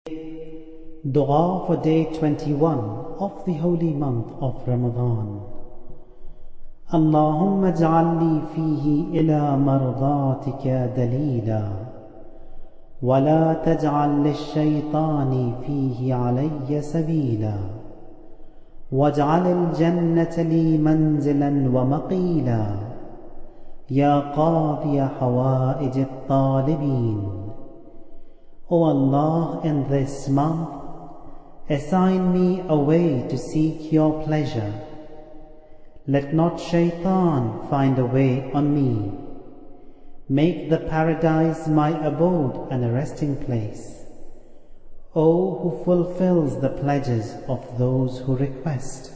Dua for day 21 of the holy month of Ramadan. Allahumma ij'alni fihi ila mardatika dalila wa la taj'al lish-shaytani fihi alayya sabila waj'al al-jannata li manzilan wa maqila ya qadiya hawaij at-talibin. O Allah, in this month, assign me a way to seek your pleasure. Let not shaitan find a way on me. Make the paradise my abode and a resting place, O who fulfills the pledges of those who request.